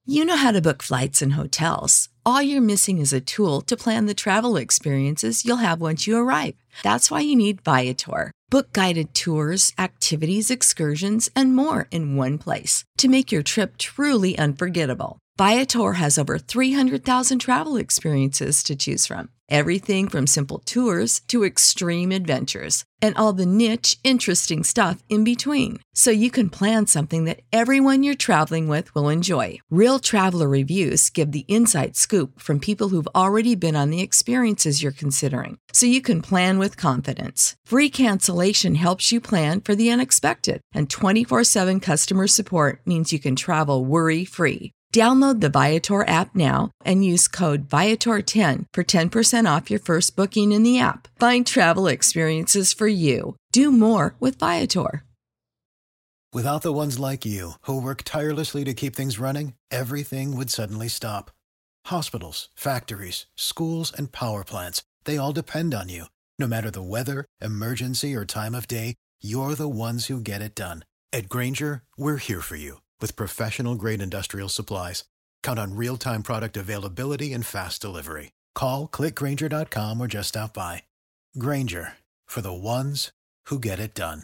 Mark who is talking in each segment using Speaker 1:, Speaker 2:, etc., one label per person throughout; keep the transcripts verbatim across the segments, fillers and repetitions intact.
Speaker 1: You know how to book flights and hotels. All you're missing is a tool to plan the travel experiences you'll have once you arrive. That's why you need Viator. Book guided tours, activities, excursions, and more in one place to make your trip truly unforgettable. Viator has over three hundred thousand travel experiences to choose from. Everything from simple tours to extreme adventures and all the niche, interesting stuff in between. So you can plan something that everyone you're traveling with will enjoy. Real traveler reviews give the inside scoop from people who've already been on the experiences you're considering. So you can plan with confidence. Free cancellation helps you plan for the unexpected. And twenty-four seven customer support means you can travel worry-free. Download the Viator app now and use code Viator ten for ten percent off your first booking in the app. Find travel experiences for you. Do more with Viator.
Speaker 2: Without the ones like you, who work tirelessly to keep things running, everything would suddenly stop. Hospitals, factories, schools, and power plants, they all depend on you. No matter the weather, emergency, or time of day, you're the ones who get it done. At Grainger, we're here for you. With professional-grade industrial supplies, count on real-time product availability and fast delivery. Call, click Grainger dot com, or just stop by. Grainger, for the ones who get it done.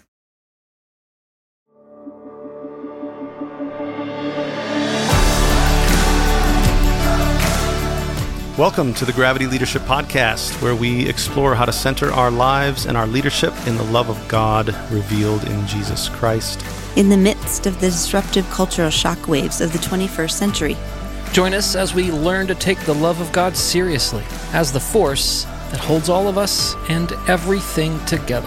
Speaker 3: Welcome to the Gravity Leadership Podcast, where we explore how to center our lives and our leadership in the love of God revealed in Jesus Christ.
Speaker 4: In the midst of the disruptive cultural shockwaves of the twenty-first century.
Speaker 5: Join us as we learn to take the love of God seriously as the force that holds all of us and everything together.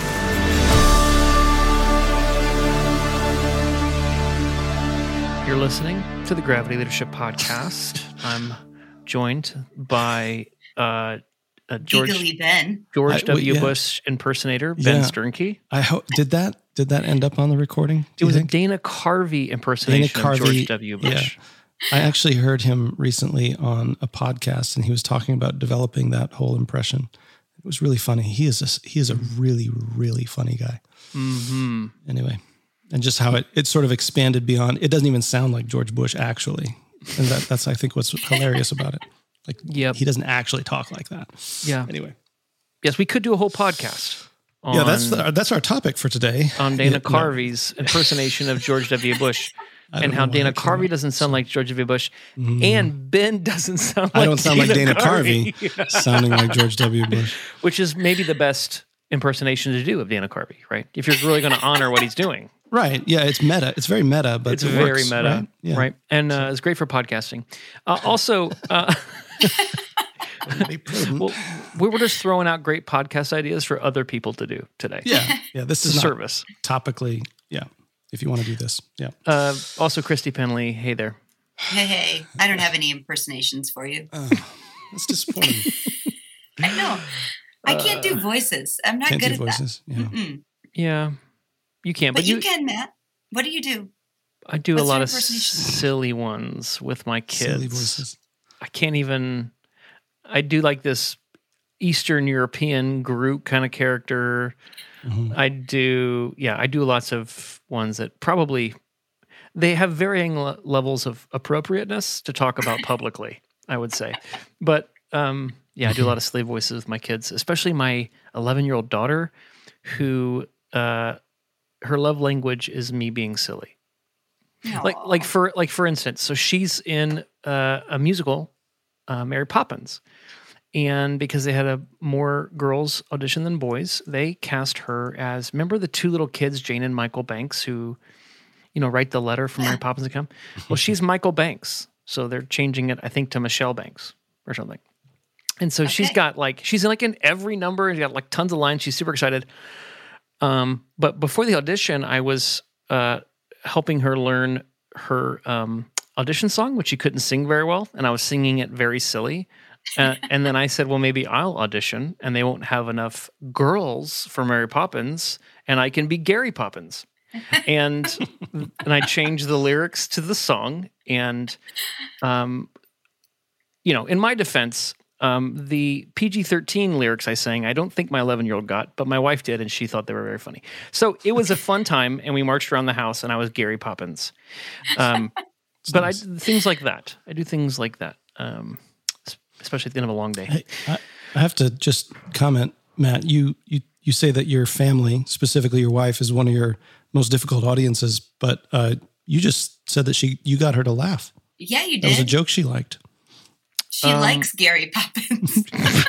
Speaker 5: You're listening to the Gravity Leadership Podcast. I'm joined by uh, uh, George
Speaker 6: Ben.
Speaker 5: George
Speaker 7: I,
Speaker 5: W.
Speaker 7: yeah.
Speaker 5: Bush impersonator Ben
Speaker 7: yeah.
Speaker 5: Sternke.
Speaker 7: I ho- did that. Did that end up on the recording?
Speaker 5: It was
Speaker 7: think?
Speaker 5: a Dana Carvey impersonation
Speaker 7: Dana Carvey,
Speaker 5: of George W. Bush.
Speaker 7: Yeah. I actually heard him recently on a podcast, and he was talking about developing that whole impression. It was really funny. He is a, he is a really, really funny guy.
Speaker 5: Mm-hmm.
Speaker 7: Anyway, and just how it, it sort of expanded beyond. It doesn't even sound like George Bush actually, and that, that's I think what's hilarious about it. Like,
Speaker 5: yep.
Speaker 7: he doesn't actually talk like that.
Speaker 5: Yeah.
Speaker 7: Anyway,
Speaker 5: yes, we could do a whole podcast. On,
Speaker 7: yeah, that's the, that's our topic for today.
Speaker 5: On Dana
Speaker 7: yeah,
Speaker 5: Carvey's no. impersonation of George W. Bush. And how Dana Carvey doesn't sound like George W. Bush, mm. and Ben doesn't sound like
Speaker 7: I don't sound
Speaker 5: Dana
Speaker 7: like Dana
Speaker 5: Carvey,
Speaker 7: Carvey sounding like George W. Bush.
Speaker 5: Which is maybe the best impersonation to do of Dana Carvey, right? If you're really going to honor what he's doing.
Speaker 7: Right. Yeah, it's meta. It's very meta, but
Speaker 5: it's
Speaker 7: it
Speaker 5: very
Speaker 7: works,
Speaker 5: meta,
Speaker 7: right? Yeah.
Speaker 5: right? And uh, it's great for podcasting. Uh, also, uh, well, we were just throwing out great podcast ideas for other people to do today.
Speaker 7: Yeah, yeah. This is
Speaker 5: a service.
Speaker 7: Topically, yeah. If you want to do this, yeah.
Speaker 5: Uh, also, Christy Penley, hey there.
Speaker 6: Hey, hey. I don't have any impersonations for you.
Speaker 7: Oh, that's disappointing.
Speaker 6: I know. I can't do voices. I'm not
Speaker 7: can't
Speaker 6: good
Speaker 7: do
Speaker 6: at
Speaker 7: voices.
Speaker 6: that.
Speaker 7: Yeah.
Speaker 6: Mm-mm.
Speaker 5: yeah, you can.
Speaker 6: But,
Speaker 5: but
Speaker 6: you,
Speaker 5: you
Speaker 6: can, Matt. What do you do?
Speaker 5: I do
Speaker 6: What's
Speaker 5: a lot
Speaker 6: your
Speaker 5: of silly ones with my kids.
Speaker 7: Silly voices.
Speaker 5: I can't even... I do like this Eastern European Groot kind of character. Mm-hmm. I do, yeah, I do lots of ones that probably, they have varying le- levels of appropriateness to talk about publicly, I would say. But um, yeah, I do a lot of silly voices with my kids, especially my eleven-year-old daughter, who uh, her love language is me being silly. Aww. Like, like for like for instance, so she's in uh, a musical, uh, Mary Poppins. And because they had a more girls audition than boys, they cast her as, remember the two little kids, Jane and Michael Banks, who, you know, write the letter from Mary Poppins to come? Well, she's Michael Banks. So they're changing it, I think, to Michelle Banks or something. And so okay. she's got like, she's like in every number. She's got like tons of lines. She's super excited. Um, but before the audition, I was uh, helping her learn her um, audition song, which she couldn't sing very well. And I was singing it very silly. Uh, and then I said, well, maybe I'll audition and they won't have enough girls for Mary Poppins and I can be Gary Poppins. And and I changed the lyrics to the song. And, um, you know, in my defense, um, the P G thirteen lyrics I sang, I don't think my eleven-year-old got, but my wife did, and she thought they were very funny. So it was a fun time, and we marched around the house, and I was Gary Poppins. Um but
Speaker 7: nice.
Speaker 5: I things like that. I do things like that, um, especially at the end of a long day.
Speaker 7: Hey, I, I have to just comment, Matt. You you you say that your family, specifically your wife, is one of your most difficult audiences, but uh, you just said that she you got her to laugh.
Speaker 6: Yeah, you did.
Speaker 7: That was a joke she liked.
Speaker 6: She um, likes Gary Poppins.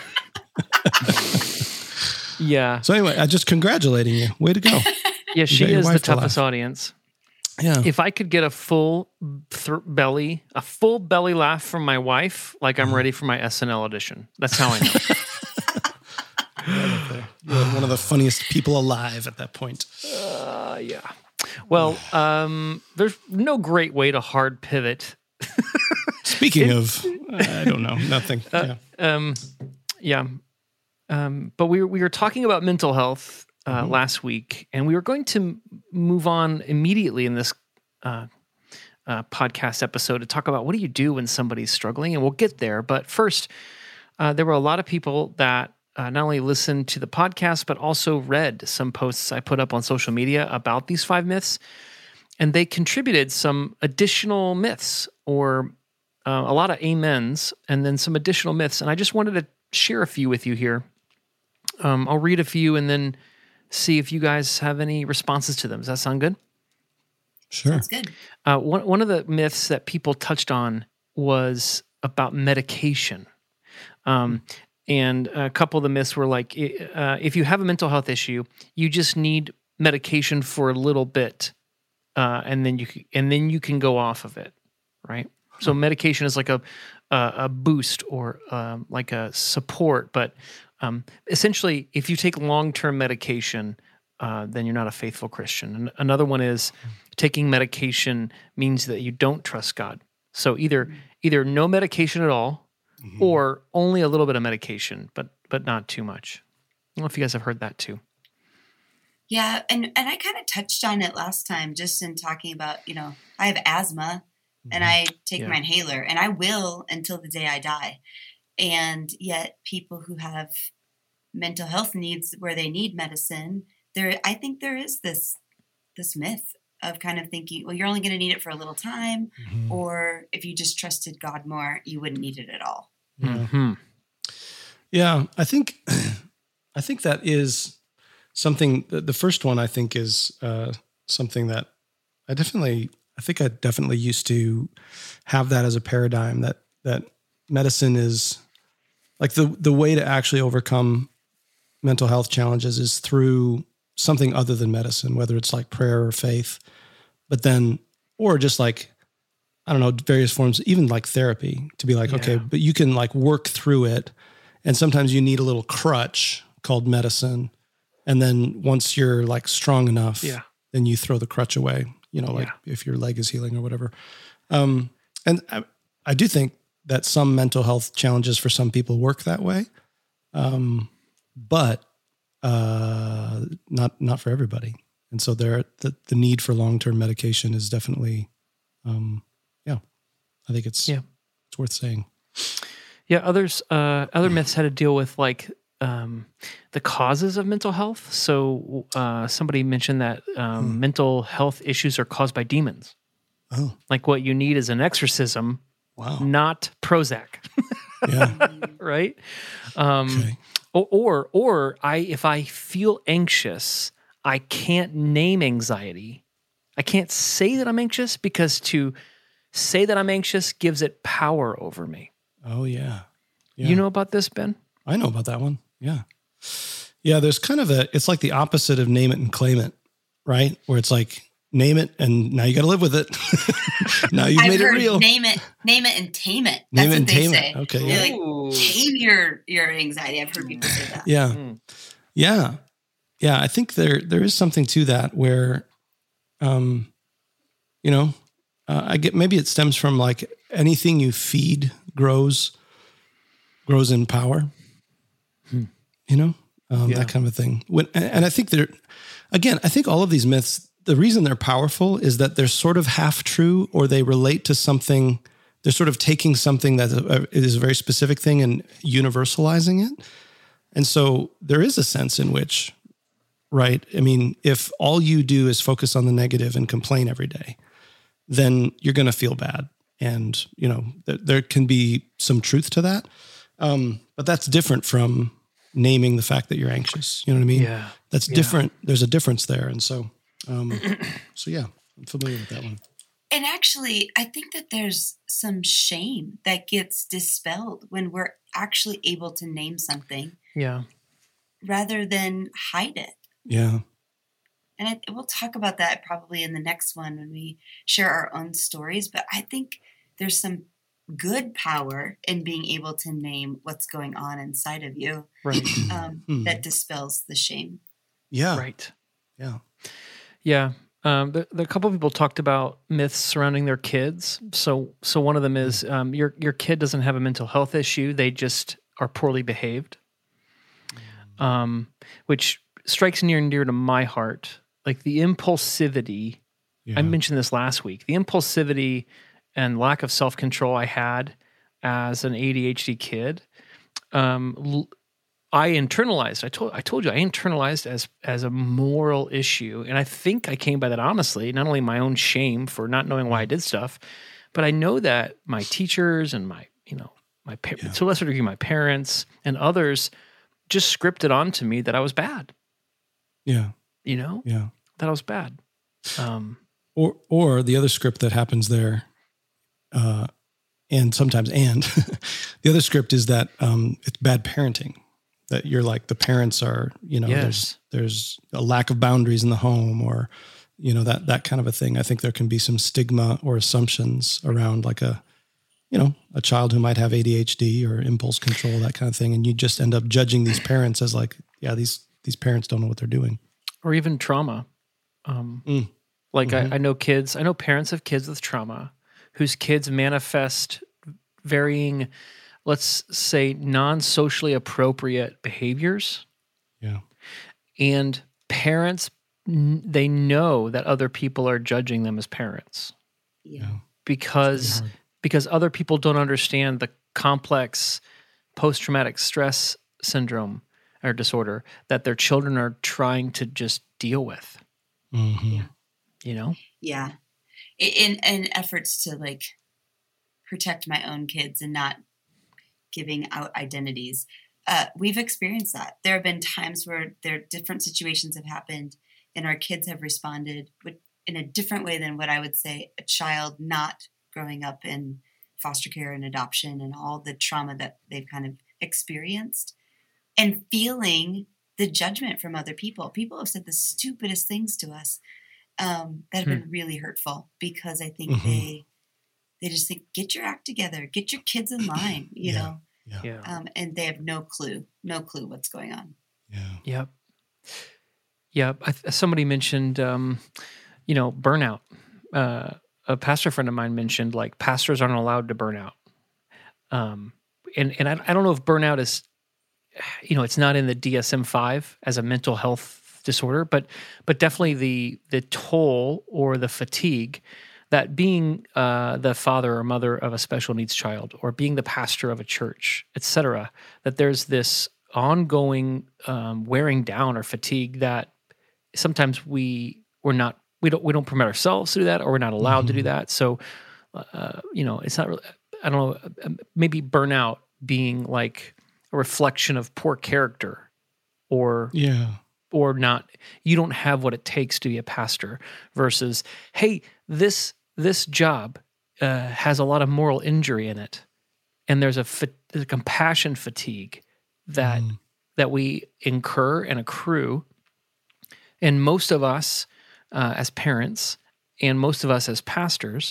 Speaker 5: Yeah.
Speaker 7: So anyway, I just congratulating you. Way to go.
Speaker 5: Yeah, she is the toughest to audience.
Speaker 7: Yeah.
Speaker 5: If I could get a full th- belly, a full belly laugh from my wife, like I'm ready for my S N L audition. That's how I know.
Speaker 7: You're one of the funniest people alive at that point.
Speaker 5: Uh, yeah. Well, um, there's no great way to hard pivot.
Speaker 7: Speaking it, of, I don't know, nothing.
Speaker 5: Uh, yeah. Um, yeah. Um, but we were, we were talking about mental health uh, mm-hmm. last week, and we were going to move on immediately in this uh, uh, podcast episode to talk about what do you do when somebody's struggling, and we'll get there. But first, uh, there were a lot of people that uh, not only listened to the podcast, but also read some posts I put up on social media about these five myths, and they contributed some additional myths or uh, a lot of amens, and then some additional myths. And I just wanted to share a few with you here. Um, I'll read a few and then see if you guys have any responses to them. Does that sound good?
Speaker 7: Sure.
Speaker 6: Sounds good.
Speaker 5: Uh, one, one of the myths that people touched on was about medication. Um, and a couple of the myths were like, uh, if you have a mental health issue, you just need medication for a little bit, uh, and then you can, and then you can go off of it, right? So medication is like a a, a boost or um, like a support, but um, essentially, if you take long-term medication, uh, then you're not a faithful Christian. And another one is taking medication means that you don't trust God. So either either no medication at all, mm-hmm. or only a little bit of medication, but but not too much. I don't know if you guys have heard that too.
Speaker 6: Yeah, and and I kind of touched on it last time, just in talking about, you know, I have asthma. And I take yeah. my inhaler, and I will until the day I die. And yet people who have mental health needs where they need medicine, there, I think there is this, this myth of kind of thinking, well, you're only going to need it for a little time. Mm-hmm. Or if you just trusted God more, you wouldn't need it at all.
Speaker 5: Mm-hmm.
Speaker 7: Yeah. I think, I think that is something, the first one I think is uh, something that I definitely I think I definitely used to have that as a paradigm that that medicine is like the the way to actually overcome mental health challenges is through something other than medicine, whether it's like prayer or faith, but then, or just like, I don't know, various forms, even like therapy to be like, yeah. okay, but you can like work through it. And sometimes you need a little crutch called medicine. And then once you're like strong enough,
Speaker 5: yeah.
Speaker 7: then you throw the crutch away. You know, like yeah. if your leg is healing or whatever. Um, and I, I do think that some mental health challenges for some people work that way. Um, but uh, not, not for everybody. And so there, the, the need for long-term medication is definitely, um, yeah, I think it's,
Speaker 5: yeah.
Speaker 7: it's worth saying.
Speaker 5: Yeah. Others, uh, other myths had to deal with like, Um, the causes of mental health. So uh, somebody mentioned that um, hmm. mental health issues are caused by demons.
Speaker 7: Oh,
Speaker 5: like what you need is an exorcism,
Speaker 7: wow,
Speaker 5: not Prozac.
Speaker 7: Yeah,
Speaker 5: right. Um,
Speaker 7: okay.
Speaker 5: or, or or I if I feel anxious, I can't name anxiety. I can't say that I'm anxious because to say that I'm anxious gives it power over me.
Speaker 7: Oh yeah, yeah.
Speaker 5: You know about this, Ben?
Speaker 7: I know about that one. Yeah. Yeah. There's kind of a, it's like the opposite of name it and claim it, right? Where it's like, name it and now you got to live with it. Now you've
Speaker 6: I've
Speaker 7: made
Speaker 6: heard
Speaker 7: it real.
Speaker 6: Name it, name it and tame it. That's
Speaker 7: name it
Speaker 6: what
Speaker 7: and
Speaker 6: they
Speaker 7: tame
Speaker 6: say.
Speaker 7: it. Okay.
Speaker 6: They're
Speaker 7: Yeah.
Speaker 6: like, tame your, your anxiety. I've heard people say that.
Speaker 7: Yeah.
Speaker 5: Mm.
Speaker 7: Yeah. Yeah. I think there, there is something to that where, um, you know, uh, I get, maybe it stems from like anything you feed grows, grows in power. You know, um,
Speaker 5: yeah.
Speaker 7: that kind of a thing. When, and I think they're, again, I think all of these myths, the reason they're powerful is that they're sort of half true, or they relate to something. They're sort of taking something that is a very specific thing and universalizing it. And so there is a sense in which, right? I mean, if all you do is focus on the negative and complain every day, then you're going to feel bad. And, you know, th- there can be some truth to that. Um, but that's different from naming the fact that you're anxious. You know what I mean?
Speaker 5: Yeah.
Speaker 7: That's
Speaker 5: yeah.
Speaker 7: different. There's a difference there. And so, um, so yeah, I'm familiar with that one.
Speaker 6: And actually, I think that there's some shame that gets dispelled when we're actually able to name something.
Speaker 5: Yeah.
Speaker 6: Rather than hide it.
Speaker 7: Yeah.
Speaker 6: And I, we'll talk about that probably in the next one when we share our own stories. But I think there's some good power in being able to name what's going on inside of you,
Speaker 5: right?
Speaker 6: um, that dispels the shame.
Speaker 7: Yeah.
Speaker 5: Right.
Speaker 7: Yeah.
Speaker 5: Yeah. Um, the, the, a couple of people talked about myths surrounding their kids. So, so one of them is um, your your kid doesn't have a mental health issue; they just are poorly behaved, um, which strikes near and dear to my heart. Like the impulsivity, yeah. I mentioned this last week, the impulsivity and lack of self-control I had as an A D H D kid, um, I internalized, I told I told you, I internalized as as a moral issue. And I think I came by that honestly, not only my own shame for not knowing why I did stuff, but I know that my teachers and my, you know, my pa- yeah. to a lesser degree, my parents and others just scripted onto me that I was bad.
Speaker 7: Yeah.
Speaker 5: You know?
Speaker 7: Yeah.
Speaker 5: That I was bad. Um,
Speaker 7: or or the other script that happens there, uh, and sometimes and the other script is that um, it's bad parenting. That you're like the parents are, you know,
Speaker 5: yes.
Speaker 7: there's there's a lack of boundaries in the home, or you know that that kind of a thing. I think there can be some stigma or assumptions around like a, you know, a child who might have A D H D or impulse control, that kind of thing, and you just end up judging these parents as like, yeah, these these parents don't know what they're doing,
Speaker 5: or even trauma. Um,
Speaker 7: mm.
Speaker 5: Like
Speaker 7: mm-hmm.
Speaker 5: I, I know kids, I know parents of kids with trauma whose kids manifest varying, let's say, non-socially appropriate behaviors.
Speaker 7: Yeah.
Speaker 5: And parents, they know that other people are judging them as parents.
Speaker 6: Yeah.
Speaker 5: Because, because other people don't understand the complex post-traumatic stress syndrome or disorder that their children are trying to just deal with.
Speaker 7: Mm-hmm.
Speaker 6: Yeah.
Speaker 5: You know?
Speaker 6: Yeah. In in efforts to like protect my own kids and not giving out identities. Uh, we've experienced that. There have been times where there different situations have happened and our kids have responded with, in a different way than what I would say a child not growing up in foster care and adoption and all the trauma that they've kind of experienced and feeling the judgment from other people. People have said the stupidest things to us um, that have hmm. been really hurtful because I think mm-hmm. they they just think, get your act together, get your kids in line, you
Speaker 7: yeah.
Speaker 6: know,
Speaker 7: yeah.
Speaker 5: Yeah.
Speaker 6: Um, and they have no clue, no clue what's going on.
Speaker 7: Yeah.
Speaker 5: Yep. Yeah. I, somebody mentioned, um, you know, burnout. Uh, a pastor friend of mine mentioned like pastors aren't allowed to burn out. Um, and and I, I don't know if burnout is, you know, it's not in the D S M five as a mental health disorder, but but definitely the the toll or the fatigue that being uh, the father or mother of a special needs child or being the pastor of a church, et cetera, that there's this ongoing um, wearing down or fatigue that sometimes we we're not we don't we don't permit ourselves to do that, or we're not allowed mm-hmm. to do that. So uh, you know, it's not really, I don't know, maybe burnout being like a reflection of poor character or
Speaker 7: yeah.
Speaker 5: or not, you don't have what it takes to be a pastor versus, hey, this this job uh, has a lot of moral injury in it, and there's a, fa- there's a compassion fatigue that mm. that we incur and accrue, and most of us uh, as parents and most of us as pastors,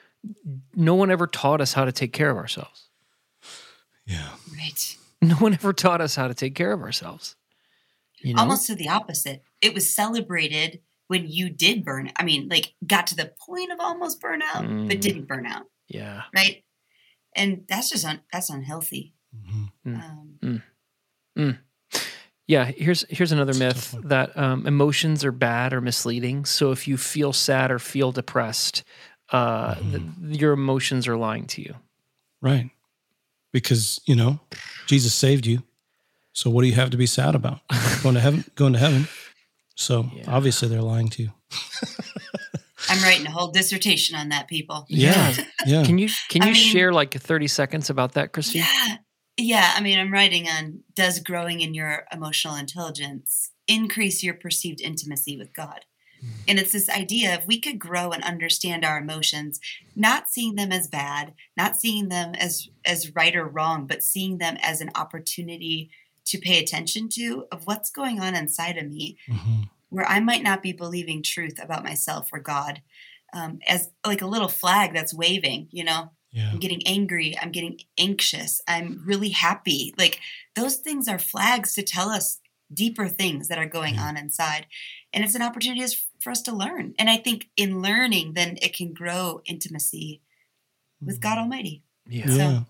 Speaker 5: no one ever taught us how to take care of ourselves.
Speaker 7: Yeah,
Speaker 6: right.
Speaker 5: No one ever taught us how to take care of ourselves. You know?
Speaker 6: Almost to the opposite. It was celebrated when you did burn. I mean, like got to the point of almost burnout, mm. but didn't burn out.
Speaker 5: Yeah.
Speaker 6: Right. And that's just, un- that's unhealthy.
Speaker 5: Mm-hmm.
Speaker 6: Um,
Speaker 5: mm. Mm. Yeah. Here's, here's another myth that um, emotions are bad or misleading. So if you feel sad or feel depressed, uh, mm-hmm. th- your emotions are lying to you.
Speaker 7: Right. Because, you know, Jesus saved you. So what do you have to be sad about? Going to heaven, going to heaven. So yeah. obviously they're lying to you.
Speaker 6: I'm writing a whole dissertation on that, people.
Speaker 7: Yeah. Yeah.
Speaker 5: Can you can you
Speaker 6: I mean,
Speaker 5: share like thirty seconds about that, Christine?
Speaker 6: Yeah. Yeah. I mean, I'm writing on, does growing in your emotional intelligence increase your perceived intimacy with God? And it's this idea of we could grow and understand our emotions, not seeing them as bad, not seeing them as, as right or wrong, but seeing them as an opportunity to pay attention to of what's going on inside of me, mm-hmm. where I might not be believing truth about myself or God, um, as like a little flag that's waving, you know, yeah. I'm getting angry. I'm getting anxious. I'm really happy. Like those things are flags to tell us deeper things that are going yeah. on inside. And it's an opportunity for us to learn. And I think in learning, then it can grow intimacy with God Almighty.
Speaker 7: Yeah. So. Yeah.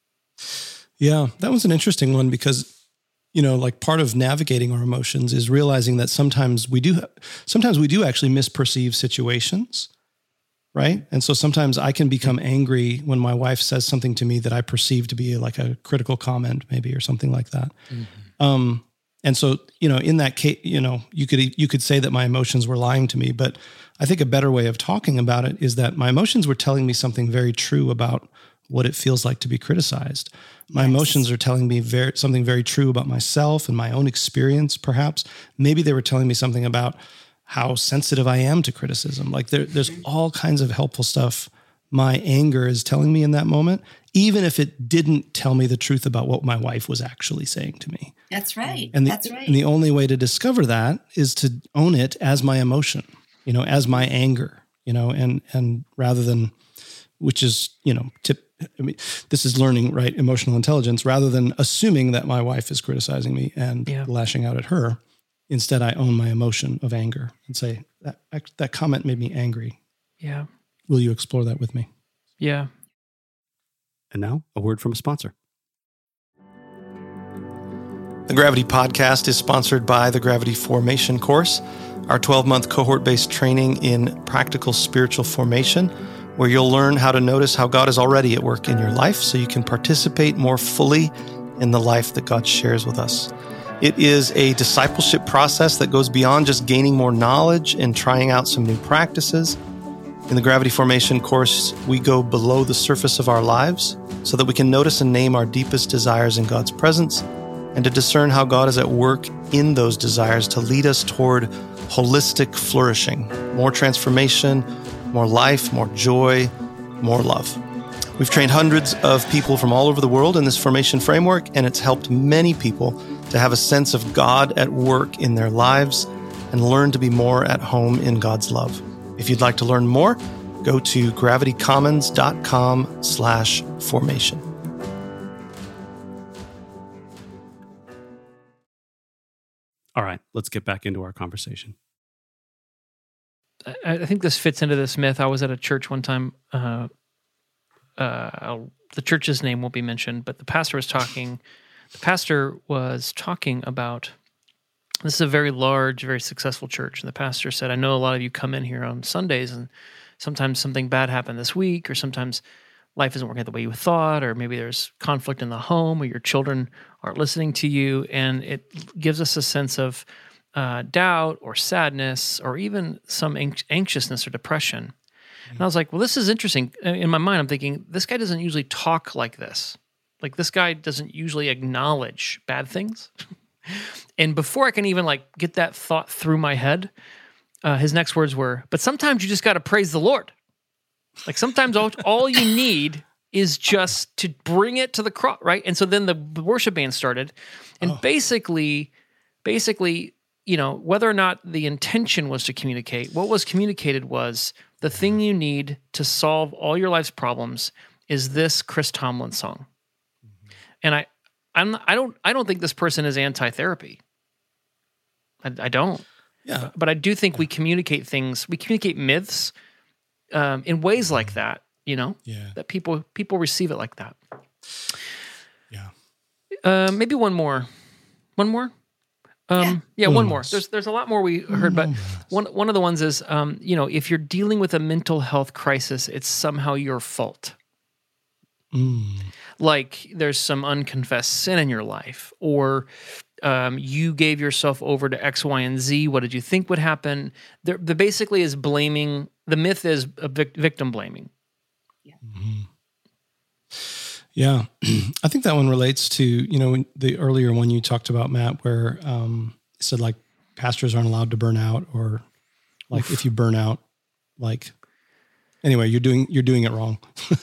Speaker 7: Yeah. That was an interesting one because, you know, like part of navigating our emotions is realizing that sometimes we do, sometimes we do actually misperceive situations. Right. And so sometimes I can become angry when my wife says something to me that I perceive to be like a critical comment maybe, or something like that. Mm-hmm. Um, And so, you know, in that case, you know, you could you could say that my emotions were lying to me, but I think a better way of talking about it is that my emotions were telling me something very true about what it feels like to be criticized. My yes. emotions are telling me very, something very true about myself and my own experience, perhaps. Maybe they were telling me something about how sensitive I am to criticism. Like there, there's all kinds of helpful stuff my anger is telling me in that moment, even if it didn't tell me the truth about what my wife was actually saying to me.
Speaker 6: That's right.
Speaker 7: And the,
Speaker 6: That's right.
Speaker 7: And the only way to discover that is to own it as my emotion, you know, as my anger, you know, and, and rather than, which is, you know, tip, I mean, this is learning, right? Emotional intelligence, rather than assuming that my wife is criticizing me and yeah. lashing out at her. Instead, I own my emotion of anger and say that, that comment made me angry.
Speaker 5: Yeah.
Speaker 7: Will you explore that with me?
Speaker 5: Yeah.
Speaker 3: And now, a word from a sponsor. The Gravity Podcast is sponsored by the Gravity Formation course, our twelve-month cohort-based training in practical spiritual formation, where you'll learn how to notice how God is already at work in your life so you can participate more fully in the life that God shares with us. It is a discipleship process that goes beyond just gaining more knowledge and trying out some new practices. In the Gravity Formation course, we go below the surface of our lives so that we can notice and name our deepest desires in God's presence and to discern how God is at work in those desires to lead us toward holistic flourishing, more transformation, more life, more joy, more love. We've trained hundreds of people from all over the world in this formation framework, and it's helped many people to have a sense of God at work in their lives and learn to be more at home in God's love. If you'd like to learn more, go to gravitycommons.com slash formation. All right, let's get back into our conversation.
Speaker 5: I, I think this fits into this myth. I was at a church one time. Uh, uh, the church's name won't be mentioned, but the pastor was talking. The pastor was talking about. This is a very large, very successful church. And the pastor said, I know a lot of you come in here on Sundays and sometimes something bad happened this week, or sometimes life isn't working out the way you thought, or maybe there's conflict in the home, or your children aren't listening to you. And it gives us a sense of uh, doubt or sadness or even some anxiousness or depression. Mm-hmm. And I was like, well, this is interesting. In my mind, I'm thinking, this guy doesn't usually talk like this. Like this guy doesn't usually acknowledge bad things. And before I can even like get that thought through my head, uh, his next words were, but sometimes you just got to praise the Lord. Like sometimes all, all you need is just to bring it to the cross, right? And so then the worship band started. And oh. basically, basically, you know, whether or not the intention was to communicate, what was communicated was the thing you need to solve all your life's problems is this Chris Tomlin song. Mm-hmm. And I, I'm, I don't, I don't think this person is anti-therapy. I, I don't.
Speaker 7: Yeah.
Speaker 5: But I do think we communicate things, we communicate myths um, in ways like that, you know,
Speaker 7: yeah.
Speaker 5: that people, people receive it like that.
Speaker 7: Yeah.
Speaker 5: Uh, maybe one more, one more. Um, yeah, yeah one more. There's, there's a lot more we heard, but one, one of the ones is, um, you know, if you're dealing with a mental health crisis, it's somehow your fault.
Speaker 7: Mm.
Speaker 5: Like there's some unconfessed sin in your life, or um, you gave yourself over to X, Y, and Z. What did you think would happen? There, there basically is blaming the myth is a vic- victim blaming.
Speaker 6: Yeah.
Speaker 7: Mm-hmm. Yeah. I think that one relates to, you know, the earlier one you talked about, Matt, where um, it said like pastors aren't allowed to burn out, or like Oof. if you burn out, like, anyway, you're doing, you're doing it wrong.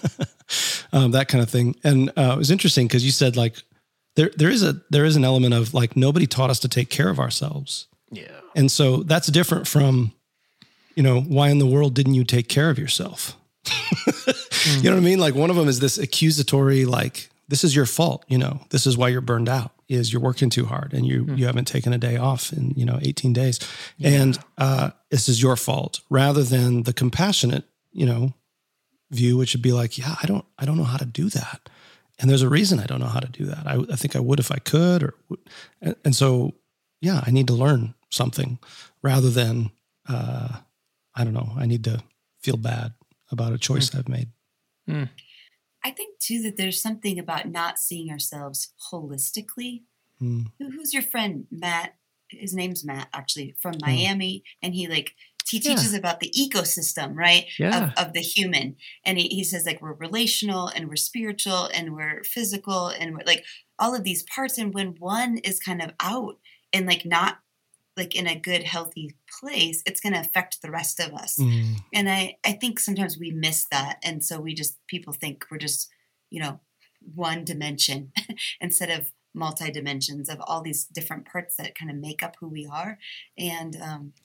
Speaker 7: um, that kind of thing. And uh, it was interesting because you said like, there, there is a, there is an element of like, nobody taught us to take care of ourselves.
Speaker 5: Yeah.
Speaker 7: And so that's different from, you know, why in the world didn't you take care of yourself? mm-hmm. You know what I mean? Like one of them is this accusatory, like, this is your fault. You know, this is why you're burned out, is you're working too hard and you, mm-hmm. you haven't taken a day off in, you know, eighteen days. Yeah. And uh, this is your fault, rather than the compassionate, you know, view, which would be like, yeah, I don't, I don't know how to do that. And there's a reason I don't know how to do that. I, I think I would if I could, or, and, and so, yeah, I need to learn something, rather than, uh, I don't know, I need to feel bad about a choice mm. I've made.
Speaker 5: Mm.
Speaker 6: I think too, that there's something about not seeing ourselves holistically. Mm. Who, who's your friend, Matt? His name's Matt, actually, from Miami. Mm. And he like, he teaches yeah. about the ecosystem, right?
Speaker 5: Yeah.
Speaker 6: Of, of the human. And he, he says like, we're relational and we're spiritual and we're physical and we're like all of these parts. And when one is kind of out and like not like in a good, healthy place, it's going to affect the rest of us. Mm. And I, I think sometimes we miss that. And so we just, people think we're just, you know, one dimension instead of multi dimensions of all these different parts that kind of make up who we are. And, um,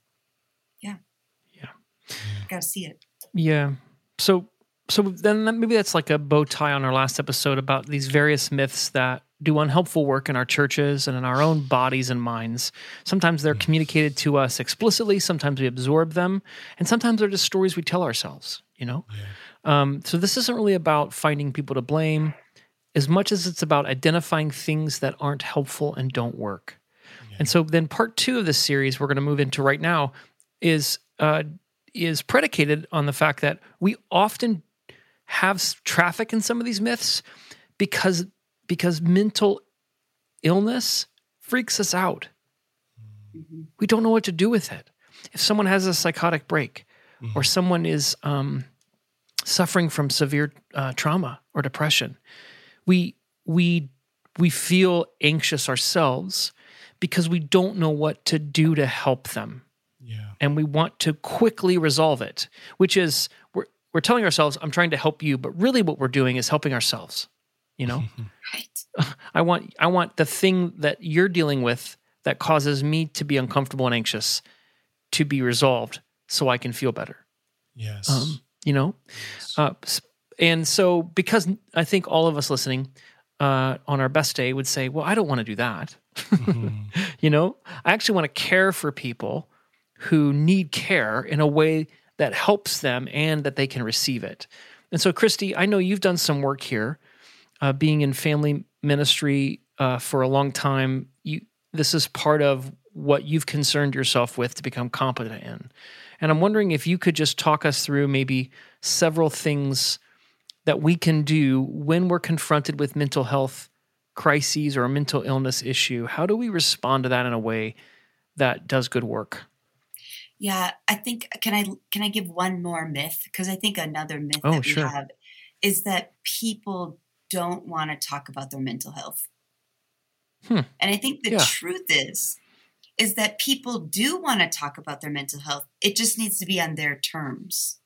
Speaker 6: yeah.
Speaker 5: Yeah.
Speaker 6: Got to see it.
Speaker 5: Yeah. So, so then maybe that's like a bow tie on our last episode about these various myths that do unhelpful work in our churches and in our own bodies and minds. Sometimes they're communicated to us explicitly, sometimes we absorb them, and sometimes they're just stories we tell ourselves, you know? Yeah. Um, so this isn't really about finding people to blame as much as it's about identifying things that aren't helpful and don't work. Yeah. And so then part two of this series we're going to move into right now is uh, is predicated on the fact that we often have traffic in some of these myths because because mental illness freaks us out. Mm-hmm. We don't know what to do with it. If someone has a psychotic break, mm-hmm. or someone is um, suffering from severe uh, trauma or depression, we we we feel anxious ourselves because we don't know what to do to help them.
Speaker 7: Yeah.
Speaker 5: And we want to quickly resolve it, which is we're we're telling ourselves, I'm trying to help you, but really what we're doing is helping ourselves. You know,
Speaker 6: right.
Speaker 5: I want, I want the thing that you're dealing with that causes me to be uncomfortable and anxious to be resolved so I can feel better.
Speaker 7: Yes.
Speaker 5: Um, you know,
Speaker 7: yes.
Speaker 5: uh, and so because I think all of us listening uh, on our best day would say, well, I don't want to do that. Mm-hmm. You know, I actually want to care for people who need care in a way that helps them and that they can receive it. And so, Christy, I know you've done some work here. Uh, being in family ministry uh, for a long time, you this is part of what you've concerned yourself with to become competent in. And I'm wondering if you could just talk us through maybe several things that we can do when we're confronted with mental health crises or a mental illness issue. How do we respond to that in a way that does good work?
Speaker 6: Yeah, I think, can I can I give one more myth? Because I think another myth
Speaker 5: oh,
Speaker 6: that we
Speaker 5: sure.
Speaker 6: have is that people don't want to talk about their mental health.
Speaker 5: Hmm.
Speaker 6: And I think the
Speaker 5: yeah.
Speaker 6: truth is, is that people do want to talk about their mental health. It just needs to be on their terms.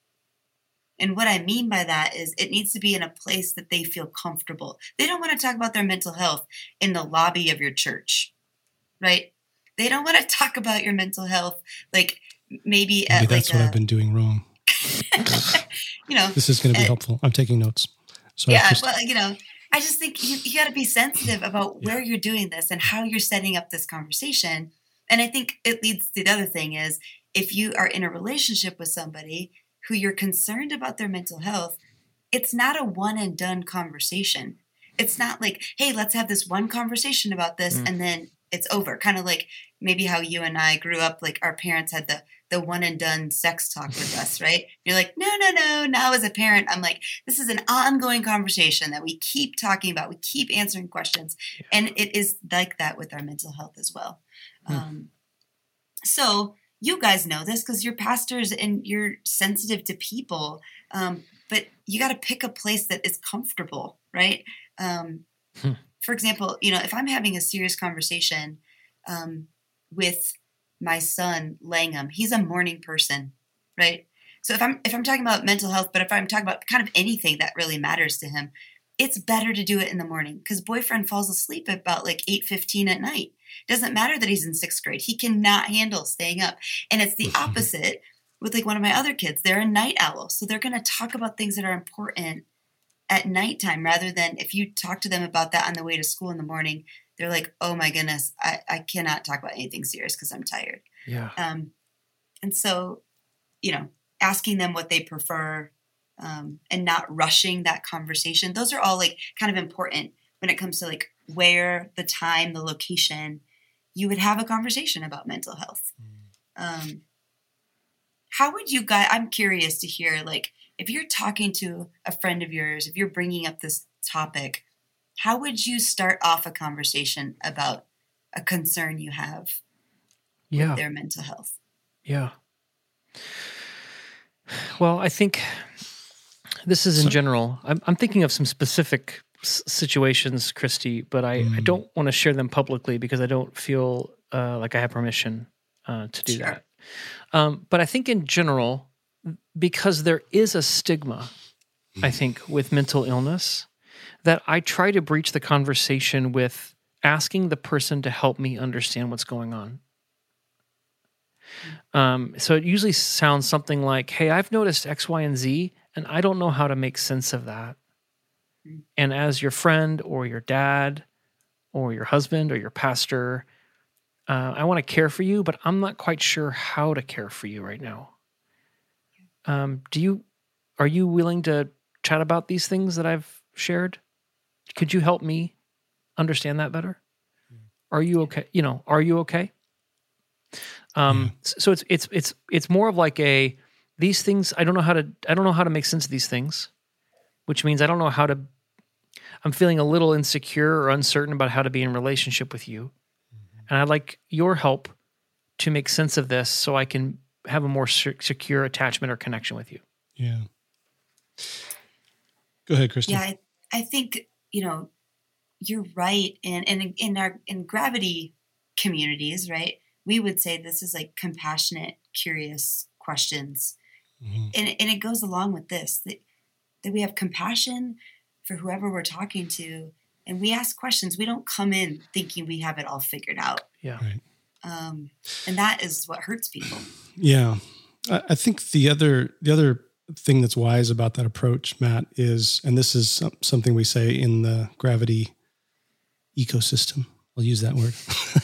Speaker 6: And what I mean by that is it needs to be in a place that they feel comfortable. They don't want to talk about their mental health in the lobby of your church, right? They don't want to talk about your mental health, like maybe,
Speaker 7: maybe
Speaker 6: at
Speaker 7: that's
Speaker 6: like
Speaker 7: what
Speaker 6: a,
Speaker 7: I've been doing wrong.
Speaker 6: You know,
Speaker 7: this is going to be at, helpful. I'm taking notes. So
Speaker 6: yeah,
Speaker 7: just,
Speaker 6: well, you know, I just think you, you got to be sensitive about where yeah. you're doing this and how you're setting up this conversation. And I think it leads to the other thing is if you are in a relationship with somebody who you're concerned about their mental health, it's not a one and done conversation. It's not like, hey, let's have this one conversation about this mm. and then it's over. Kind of like maybe how you and I grew up, like our parents had the the one and done sex talk with us, right? You're like, no, no, no. Now as a parent, I'm like, this is an ongoing conversation that we keep talking about. We keep answering questions. Yeah. And it is like that with our mental health as well. Mm. Um, so you guys know this because you're pastors and you're sensitive to people. Um, but you got to pick a place that is comfortable, right? Um, hmm. For example, you know, if I'm having a serious conversation um, with my son Langham, he's a morning person, right? So if I'm if I'm talking about mental health, but if I'm talking about kind of anything that really matters to him, it's better to do it in the morning because boyfriend falls asleep at about like eight fifteen at night. Doesn't matter that he's in sixth grade. He cannot handle staying up. And it's the opposite with like one of my other kids. They're a night owl. So they're going to talk about things that are important at nighttime rather than if you talk to them about that on the way to school in the morning, they're like, oh my goodness, I, I cannot talk about anything serious because I'm tired.
Speaker 5: Yeah.
Speaker 6: Um, and so, you know, asking them what they prefer um, and not rushing that conversation. Those are all like kind of important when it comes to like where, the time, the location, you would have a conversation about mental health. Um, how would you guys, I'm curious to hear, like, if you're talking to a friend of yours, if you're bringing up this topic, how would you start off a conversation about a concern you have
Speaker 5: yeah.
Speaker 6: with their mental health?
Speaker 5: Yeah. Well, I think this is in so, general. I'm, I'm thinking of some specific s- situations, Christy, but I, mm. I don't want to share them publicly because I don't feel uh, like I have permission uh, to do
Speaker 6: sure.
Speaker 5: that. Um, but I think in general, because there is a stigma, mm. I think, with mental illness, that I try to breach the conversation with asking the person to help me understand what's going on. Um, so it usually sounds something like, hey, I've noticed X, Y, and Z, and I don't know how to make sense of that. And as your friend or your dad or your husband or your pastor, uh, I want to care for you, but I'm not quite sure how to care for you right now. Um, do you, are you willing to chat about these things that I've shared? Could you help me understand that better? Are you okay? You know, are you okay? Um, yeah. So it's it's it's it's more of like a these things. I don't know how to I don't know how to make sense of these things, which means I don't know how to. I'm feeling a little insecure or uncertain about how to be in relationship with you, mm-hmm. and I'd like your help to make sense of this so I can have a more secure attachment or connection with you.
Speaker 7: Yeah. Go ahead, Kristen.
Speaker 6: Yeah, I, I think you know you're right, and and in our in Gravity communities, right. We would say this is like compassionate, curious questions. Mm-hmm. And, and it goes along with this, that, that we have compassion for whoever we're talking to, and we ask questions. We don't come in thinking we have it all figured out.
Speaker 5: Yeah.
Speaker 7: Right.
Speaker 6: Um, and that is what hurts people.
Speaker 7: Yeah. I, I think the other, the other thing that's wise about that approach, Matt, is, and this is something we say in the Gravity ecosystem, I'll use that word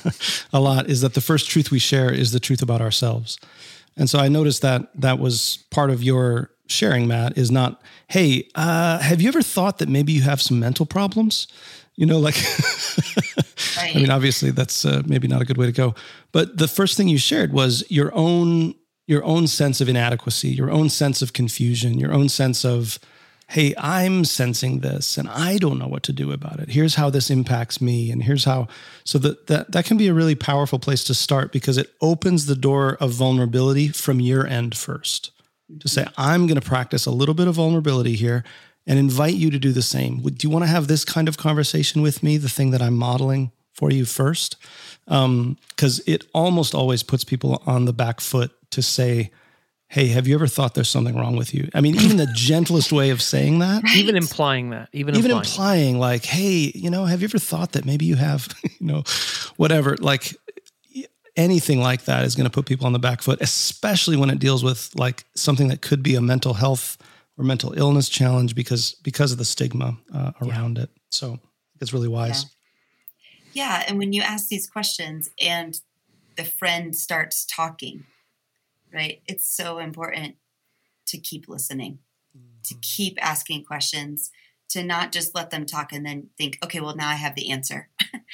Speaker 7: a lot, is that the first truth we share is the truth about ourselves. And so I noticed that that was part of your sharing, Matt, is not, hey, uh, have you ever thought that maybe you have some mental problems? You know, like, right. I mean, obviously that's uh, maybe not a good way to go. But the first thing you shared was your own, your own sense of inadequacy, your own sense of confusion, your own sense of, hey, I'm sensing this and I don't know what to do about it. Here's how this impacts me. And here's how, so that, that, that can be a really powerful place to start because it opens the door of vulnerability from your end first. To say, I'm going to practice a little bit of vulnerability here and invite you to do the same. Do you want to have this kind of conversation with me, the thing that I'm modeling for you first? Um, because it almost always puts people on the back foot to say, hey, have you ever thought there's something wrong with you? I mean, even the gentlest way of saying that.
Speaker 5: Right. Even implying that. Even,
Speaker 7: even
Speaker 5: implying.
Speaker 7: implying like, hey, you know, have you ever thought that maybe you have, you know, whatever, like anything like that is going to put people on the back foot, especially when it deals with like something that could be a mental health or mental illness challenge because, because of the stigma uh, around yeah. it. So it's really wise.
Speaker 6: Yeah. yeah. And when you ask these questions and the friend starts talking, right? It's so important to keep listening, mm-hmm. to keep asking questions, to not just let them talk and then think, okay, well, now I have the answer.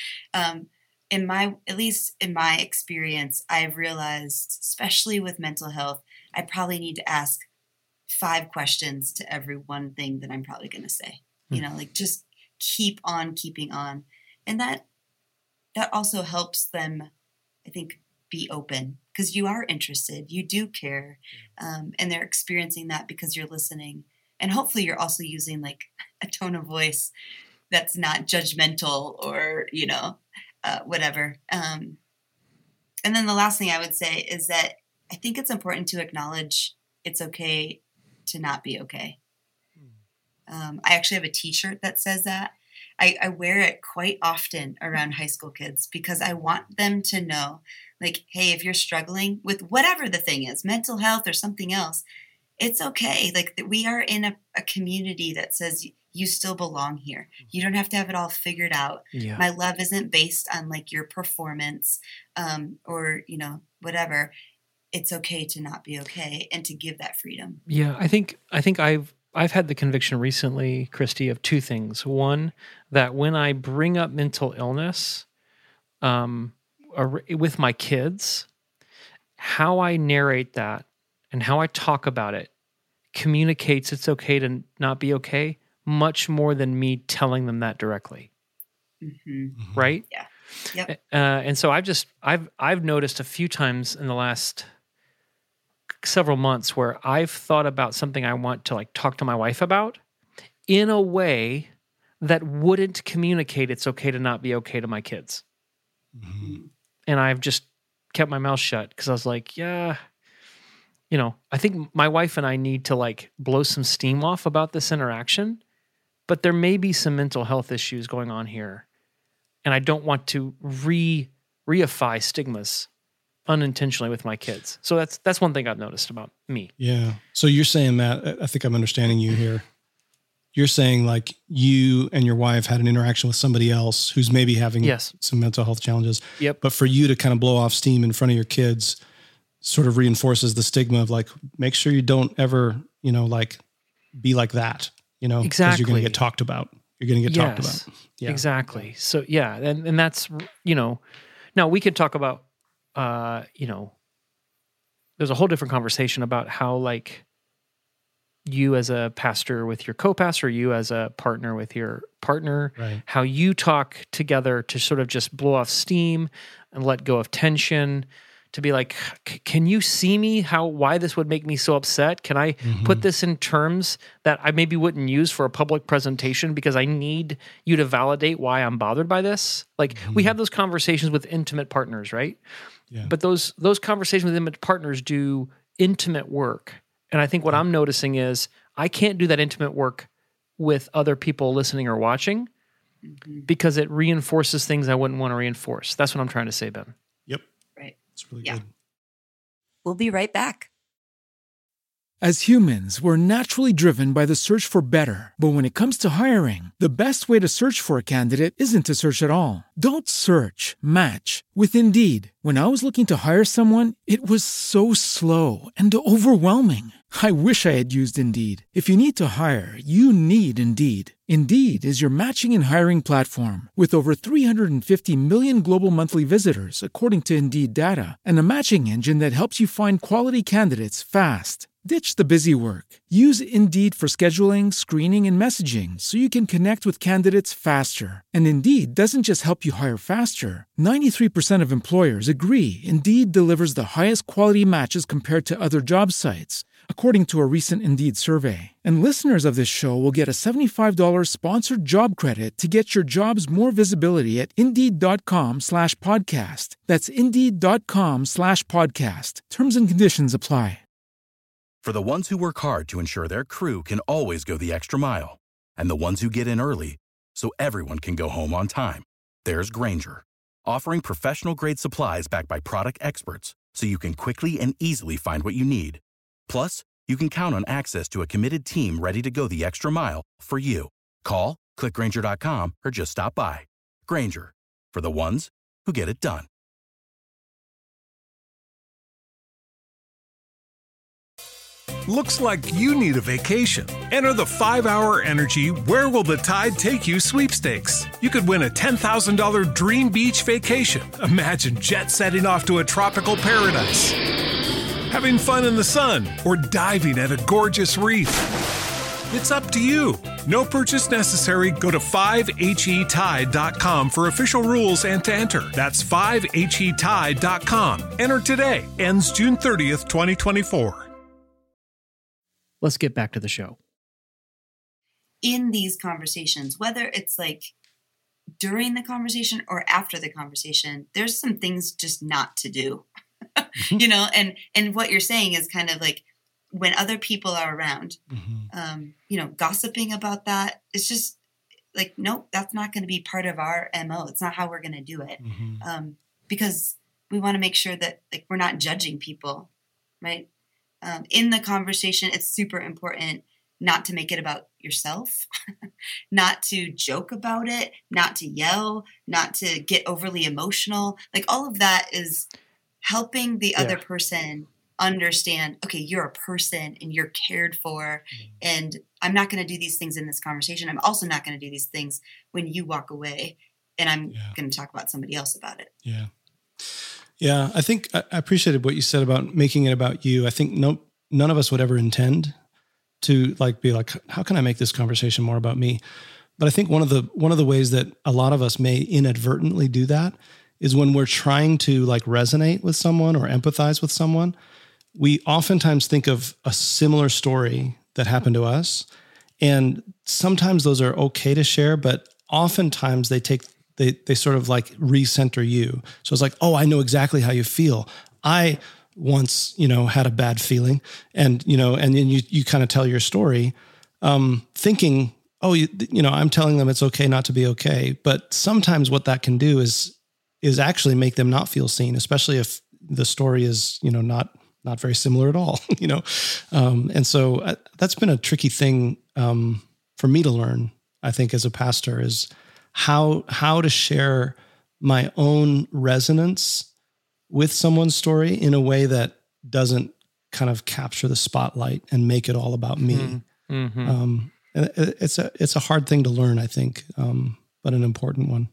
Speaker 6: um, in my, at least in my experience, I've realized, especially with mental health, I probably need to ask five questions to every one thing that I'm probably going to say, mm-hmm. you know, like just keep on keeping on. And that, that also helps them, I think, be open because you are interested, you do care, um, and they're experiencing that because you're listening. And hopefully you're also using like a tone of voice that's not judgmental or, you know, uh, whatever. Um, and then the last thing I would say is that I think it's important to acknowledge it's okay to not be okay. Um, I actually have a t-shirt that says that. I, I wear it quite often around high school kids because I want them to know, like, hey, if you're struggling with whatever the thing is, mental health or something else, it's okay. Like, we are in a, a community that says you still belong here. You don't have to have it all figured out. Yeah. My love isn't based on like your performance um, or, you know, whatever. It's okay to not be okay and to give that freedom.
Speaker 5: Yeah, I think I think I've I've had the conviction recently, Christy, of two things. One, that when I bring up mental illness um, with my kids, how I narrate that and how I talk about it communicates it's okay to not be okay much more than me telling them that directly. Mm-hmm. Right?
Speaker 6: Yeah. Yep.
Speaker 5: Uh, and so I've just I've I've noticed a few times in the last several months where I've thought about something I want to like talk to my wife about in a way that wouldn't communicate it's okay to not be okay to my kids. Mm-hmm. And I've just kept my mouth shut because I was like, yeah, you know, I think my wife and I need to like blow some steam off about this interaction, but there may be some mental health issues going on here. And I don't want to re reify stigmas unintentionally with my kids. So that's that's one thing I've noticed about me.
Speaker 7: Yeah. So you're saying, Matt, I think I'm understanding you here. You're saying like you and your wife had an interaction with somebody else who's maybe having
Speaker 5: yes.
Speaker 7: some mental health challenges.
Speaker 5: Yep.
Speaker 7: But for you to kind of blow off steam in front of your kids sort of reinforces the stigma of like, make sure you don't ever, you know, like be like that, you know,
Speaker 5: exactly.
Speaker 7: because you're going to get talked about. You're going to get
Speaker 5: yes,
Speaker 7: talked about.
Speaker 5: Yeah. Exactly. So yeah. And, and that's, you know, now we could talk about, uh, you know, there's a whole different conversation about how like you as a pastor with your co-pastor, you as a partner with your partner,
Speaker 7: right.
Speaker 5: how you talk together to sort of just blow off steam and let go of tension, to be like, can you see me how, why this would make me so upset? Can I mm-hmm. put this in terms that I maybe wouldn't use for a public presentation because I need you to validate why I'm bothered by this? Like mm-hmm. we have those conversations with intimate partners, right?
Speaker 7: Yeah.
Speaker 5: But those, those conversations with intimate partners do intimate work. And I think what yeah. I'm noticing is I can't do that intimate work with other people listening or watching mm-hmm. because it reinforces things I wouldn't want to reinforce. That's what I'm trying to say, Ben.
Speaker 7: Yep.
Speaker 6: Right.
Speaker 7: It's really
Speaker 6: yeah.
Speaker 7: good.
Speaker 4: We'll be right back.
Speaker 8: As humans, we're naturally driven by the search for better. But when it comes to hiring, the best way to search for a candidate isn't to search at all. Don't search, match with Indeed. When I was looking to hire someone, it was so slow and overwhelming. I wish I had used Indeed. If you need to hire, you need Indeed. Indeed is your matching and hiring platform with over three hundred fifty million global monthly visitors, according to Indeed data, and a matching engine that helps you find quality candidates fast. Ditch the busy work. Use Indeed for scheduling, screening, and messaging so you can connect with candidates faster. And Indeed doesn't just help you hire faster. ninety-three percent of employers agree Indeed delivers the highest quality matches compared to other job sites, according to a recent Indeed survey. And listeners of this show will get a seventy-five dollars sponsored job credit to get your jobs more visibility at Indeed.com slash podcast. That's Indeed.com slash podcast. Terms and conditions apply.
Speaker 9: For the ones who work hard to ensure their crew can always go the extra mile, and the ones who get in early so everyone can go home on time, there's Grainger, offering professional-grade supplies backed by product experts so you can quickly and easily find what you need. Plus, you can count on access to a committed team ready to go the extra mile for you. Call, click Grainger dot com, or just stop by. Grainger, for the ones who get it done.
Speaker 10: Looks like you need a vacation. Enter the five hour Energy Where Will the Tide Take You sweepstakes. You could win a ten thousand dollars dream beach vacation. Imagine jet setting off to a tropical paradise, having fun in the sun, or diving at a gorgeous reef. It's up to you. No purchase necessary. Go to five H E tide dot com for official rules and to enter. That's five H E tide dot com. Enter today. Ends June thirtieth, twenty twenty-four.
Speaker 5: Let's get back to the show.
Speaker 6: In these conversations, whether it's like during the conversation or after the conversation, there's some things just not to do, you know, and, and what you're saying is kind of like when other people are around, mm-hmm. um, you know, gossiping about that, it's just like, nope, that's not going to be part of our M O. It's not how we're going to do it. Mm-hmm. Um, because we want to make sure that like, we're not judging people, right? Um, in the conversation, it's super important not to make it about yourself, not to joke about it, not to yell, not to get overly emotional. Like all of that is helping the yeah. other person understand, okay, you're a person and you're cared for. Mm-hmm. And I'm not going to do these things in this conversation. I'm also not going to do these things when you walk away and I'm yeah. going to talk about somebody else about it.
Speaker 7: Yeah. Yeah. I think I appreciated what you said about making it about you. I think no, none of us would ever intend to like be like, how can I make this conversation more about me? But I think one of the one of the ways that a lot of us may inadvertently do that is when we're trying to like resonate with someone or empathize with someone, we oftentimes think of a similar story that happened to us. And sometimes those are okay to share, but oftentimes they take they they sort of like recenter you. So it's like, oh, I know exactly how you feel. I once, you know, had a bad feeling and, you know, and then you, you kind of tell your story, um, thinking, oh, you, you know, I'm telling them it's okay not to be okay. But sometimes what that can do is, is actually make them not feel seen, especially if the story is, you know, not, not very similar at all, you know? Um, and so uh, that's been a tricky thing, um, for me to learn, I think, as a pastor, is how, how to share my own resonance with someone's story in a way that doesn't kind of capture the spotlight and make it all about me. Mm-hmm. Um, it's a, it's a hard thing to learn, I think, um, but an important one.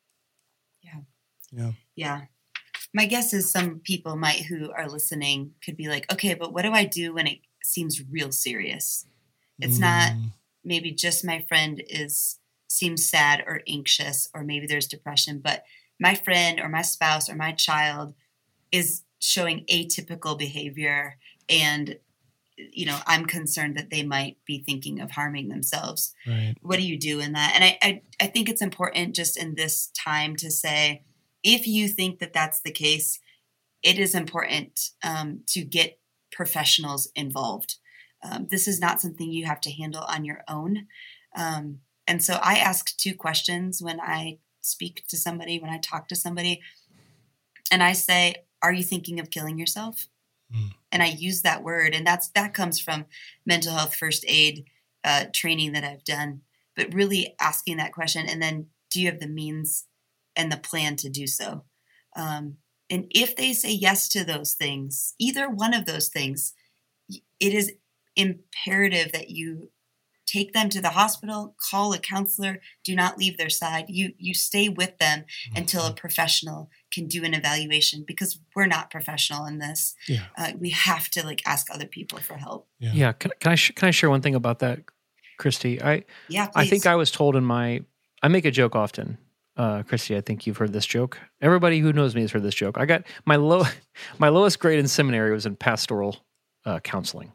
Speaker 6: Yeah.
Speaker 7: Yeah.
Speaker 6: Yeah. My guess is some people might, who are listening, could be like, okay, but what do I do when it seems real serious? It's mm. not maybe just my friend is, seems sad or anxious, or maybe there's depression, but my friend or my spouse or my child is showing atypical behavior, and, you know, I'm concerned that they might be thinking of harming themselves.
Speaker 7: Right.
Speaker 6: What do you do in that? And I, I, I think it's important just in this time to say, if you think that that's the case, it is important um, to get professionals involved. Um, this is not something you have to handle on your own. Um, and so I ask two questions when I speak to somebody, when I talk to somebody, and I say, are you thinking of killing yourself? Mm. And I use that word, and that's that comes from mental health first aid uh, training that I've done. But really asking that question, and then do you have the means and the plan to do so? Um, and if they say yes to those things, either one of those things, it is imperative that you take them to the hospital, call a counselor, do not leave their side. You you stay with them mm-hmm. until a professional can do an evaluation, because we're not professional in this.
Speaker 7: Yeah.
Speaker 6: Uh, we have to like ask other people for help.
Speaker 5: Yeah. yeah can, can I sh- can I share one thing about that, Christy? I
Speaker 6: yeah. Please.
Speaker 5: I think I was told in my I make a joke often. Uh, Christy, I think you've heard this joke. Everybody who knows me has heard this joke. I got my low my lowest grade in seminary was in pastoral uh, counseling.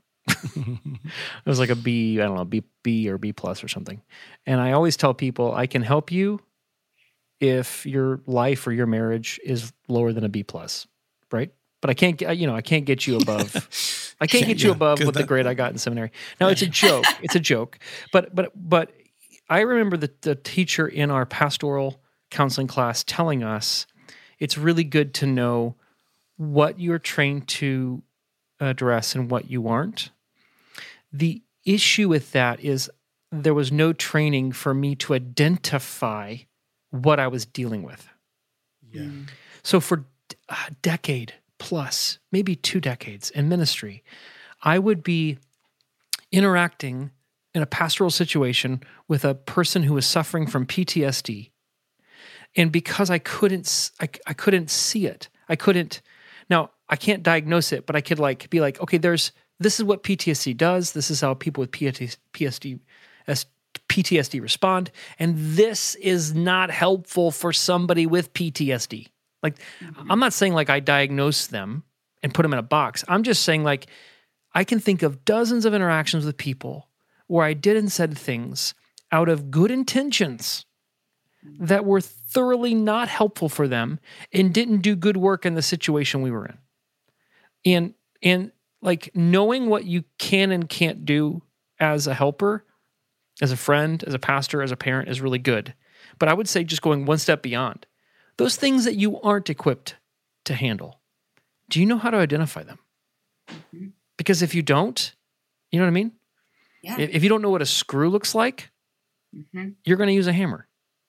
Speaker 5: It was like a B, I don't know, B, B or B plus or something. And I always tell people I can help you if your life or your marriage is lower than a B plus, right? But I can't get, you know, I can't get you above. I can't get you yeah, above with that. The grade I got in seminary. Now it's a joke. It's a joke. But but but I remember the, the teacher in our pastoral counseling class telling us it's really good to know what you're trained to address and what you aren't. The issue with that is there was no training for me to identify what I was dealing with.
Speaker 7: Yeah.
Speaker 5: So for a decade plus, maybe two decades in ministry, I would be interacting in a pastoral situation with a person who was suffering from P T S D. And because I couldn't, I, I couldn't see it, I couldn't, now I can't diagnose it, but I could like be like, okay, there's this is what P T S D does. This is how people with P T S D, P T S D respond. And this is not helpful for somebody with P T S D. Like, mm-hmm. I'm not saying like I diagnose them and put them in a box. I'm just saying like, I can think of dozens of interactions with people where I did and said things out of good intentions that were thoroughly not helpful for them and didn't do good work in the situation we were in. And, and like knowing what you can and can't do as a helper, as a friend, as a pastor, as a parent is really good. But I would say just going one step beyond, those things that you aren't equipped to handle, do you know how to identify them? Mm-hmm. Because if you don't, you know what I mean?
Speaker 6: Yeah.
Speaker 5: If, if you don't know what a screw looks like, mm-hmm. you're going to use a hammer.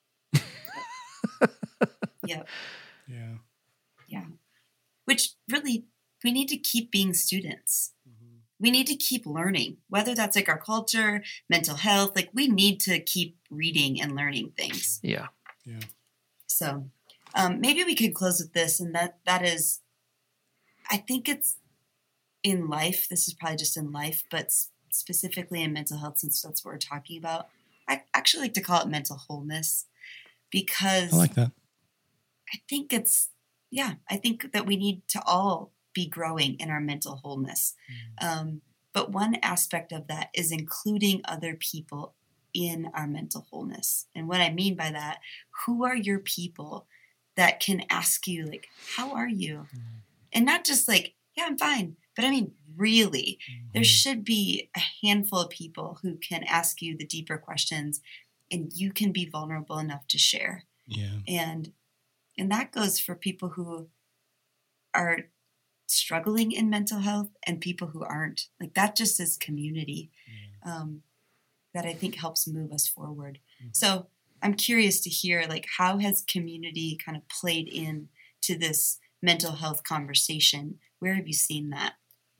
Speaker 6: Yep.
Speaker 7: Yeah.
Speaker 6: Yeah. Which really, we need to keep being students. Mm-hmm. We need to keep learning, whether that's like our culture, mental health, like we need to keep reading and learning things.
Speaker 5: Yeah.
Speaker 7: Yeah.
Speaker 6: So um, maybe we could close with this. And that that is, I think it's in life, this is probably just in life, but specifically in mental health, since that's what we're talking about. I actually like to call it mental wholeness because
Speaker 7: I like that.
Speaker 6: I think it's, yeah, I think that we need to all be growing in our mental wholeness. Mm. Um, but one aspect of that is including other people in our mental wholeness. And what I mean by that, who are your people that can ask you, like, how are you? Mm. And not just like, yeah, I'm fine. But I mean, really, mm-hmm. there should be a handful of people who can ask you the deeper questions and you can be vulnerable enough to share.
Speaker 7: Yeah.
Speaker 6: And and that goes for people who are struggling in mental health and people who aren't. Like that just is community yeah. um, that I think helps move us forward. Mm-hmm. So I'm curious to hear, like, how has community kind of played in to this mental health conversation? Where have you seen that?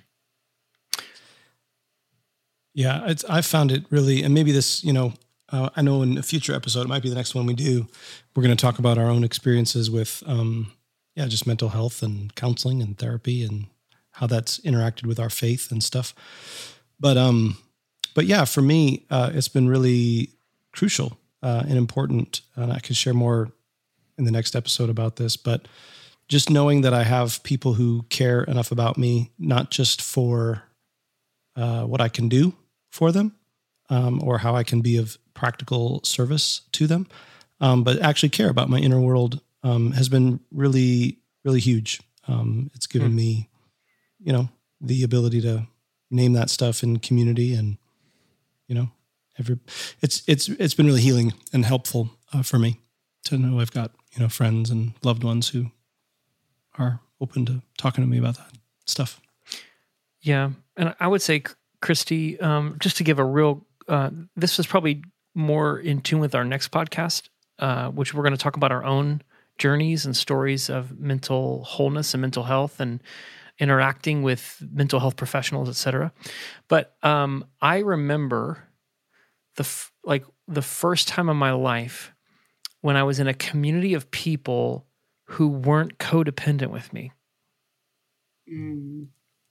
Speaker 7: Yeah, it's, I've found it really, and maybe this, you know, uh, I know in a future episode, it might be the next one we do, we're going to talk about our own experiences with, um, yeah, just mental health and counseling and therapy and how that's interacted with our faith and stuff. But, um, but yeah, for me, uh, it's been really crucial uh, and important, and I can share more in the next episode about this, but just knowing that I have people who care enough about me, not just for uh, what I can do for them um, or how I can be of practical service to them, um, but actually care about my inner world um, has been really, really huge. Um, it's given hmm. me, you know, the ability to name that stuff in community, and, you know, every it's it's it's been really healing and helpful uh, for me to know I've got, you know, friends and loved ones who are open to talking to me about that stuff.
Speaker 5: Yeah. And I would say, Christy, um, just to give a real, uh, this is probably more in tune with our next podcast, uh, which we're going to talk about our own journeys and stories of mental wholeness and mental health and interacting with mental health professionals, et cetera. But um, I remember the f- like the first time in my life when I was in a community of people who weren't codependent with me. Mm.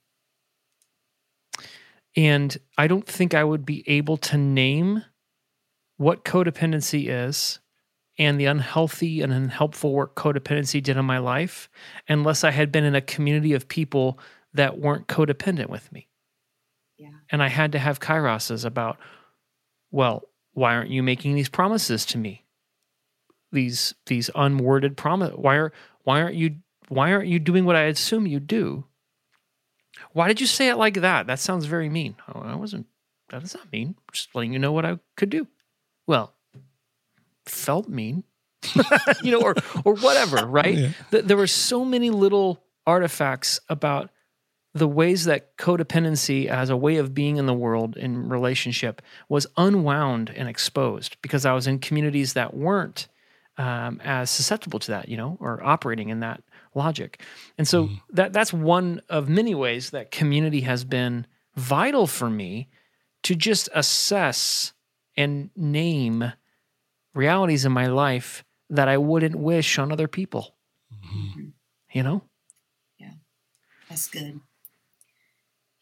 Speaker 5: And I don't think I would be able to name what codependency is and the unhealthy and unhelpful work codependency did in my life unless I had been in a community of people that weren't codependent with me.
Speaker 6: Yeah.
Speaker 5: And I had to have kairoses about, well, why aren't you making these promises to me? These these unworded promise. Why are why aren't you why aren't you doing what I assume you do? Why did you say it like that? That sounds very mean. Oh, I wasn't. That does not mean. Just letting you know what I could do. Well, felt mean, you know, or or whatever, right? Yeah. There were so many little artifacts about the ways that codependency as a way of being in the world in relationship was unwound and exposed because I was in communities that weren't um, as susceptible to that, you know, or operating in that logic. And so mm. that that's one of many ways that community has been vital for me to just assess and name realities in my life that I wouldn't wish on other people. Mm-hmm. You know?
Speaker 6: Yeah. That's good.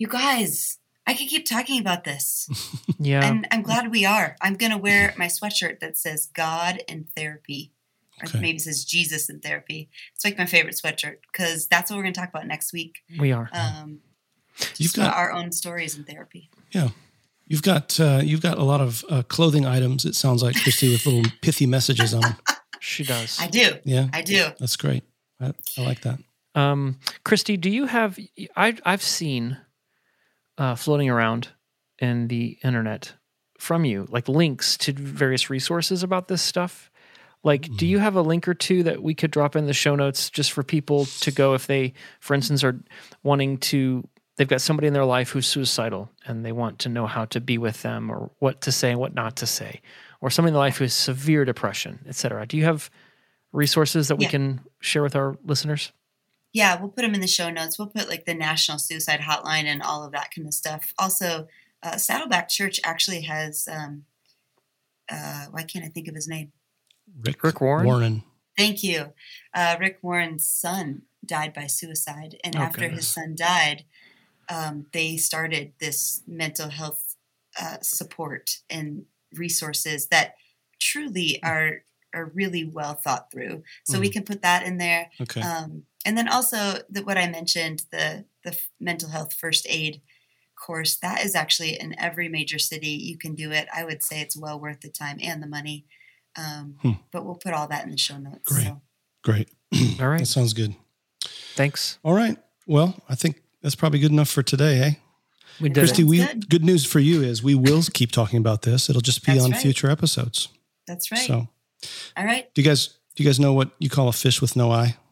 Speaker 6: You guys, I could keep talking about this.
Speaker 5: Yeah.
Speaker 6: And I'm glad we are. I'm going to wear my sweatshirt that says God and therapy. Or
Speaker 7: Okay.
Speaker 6: maybe it says Jesus and therapy. It's like my favorite sweatshirt because that's what we're going to talk about next week.
Speaker 5: We are.
Speaker 6: Um,
Speaker 7: You've
Speaker 6: just
Speaker 7: got
Speaker 6: about our own stories in therapy.
Speaker 7: yeah. You've got uh, you've got a lot of uh, clothing items. It sounds like, Christy, with little pithy messages on them.
Speaker 5: She does.
Speaker 6: I do.
Speaker 7: Yeah,
Speaker 6: I do.
Speaker 7: that's great. I, I like that.
Speaker 5: Um, Christy, do you have? I I've seen uh, floating around in the internet from you like links to various resources about this stuff. Like, mm-hmm. do you have a link or two that we could drop in the show notes just for people to go if they, for instance, are wanting to? They've got somebody in their life who's suicidal and they want to know how to be with them or what to say and what not to say, or somebody in their life who has severe depression, et cetera. Do you have resources that we
Speaker 6: Yeah.
Speaker 5: can share with our listeners?
Speaker 6: Yeah, we'll put them in the show notes. We'll put like the National Suicide Hotline and all of that kind of stuff. Also, uh, Saddleback Church actually has, um, uh, why can't I think of his name?
Speaker 7: Rick,
Speaker 5: Rick Warren?
Speaker 7: Warren.
Speaker 6: Thank you. Uh, Rick Warren's son died by suicide. And
Speaker 5: Oh,
Speaker 6: after
Speaker 5: goodness.
Speaker 6: his son died, um, they started this mental health uh, support and resources that truly are are really well thought through. So we can put that in there.
Speaker 7: Okay.
Speaker 6: Um, and then also the, what I mentioned, the the mental health first aid course, that is actually in every major city. You can do it. I would say it's well worth the time and the money. Um,
Speaker 7: Hmm.
Speaker 6: But we'll put all that in the show notes.
Speaker 7: Great.
Speaker 6: So.
Speaker 7: Great.
Speaker 5: All right.
Speaker 7: That sounds good.
Speaker 5: Thanks.
Speaker 7: All right. Well, I think that's probably good enough for today, eh?
Speaker 5: We did
Speaker 7: Christy,
Speaker 5: it.
Speaker 7: we
Speaker 6: good.
Speaker 7: good news for you is we will keep talking about this. It'll just be
Speaker 6: That's
Speaker 7: on
Speaker 6: right.
Speaker 7: future episodes.
Speaker 6: That's right.
Speaker 7: So,
Speaker 6: All right.
Speaker 7: do you guys do you guys know what you call a fish with no eye?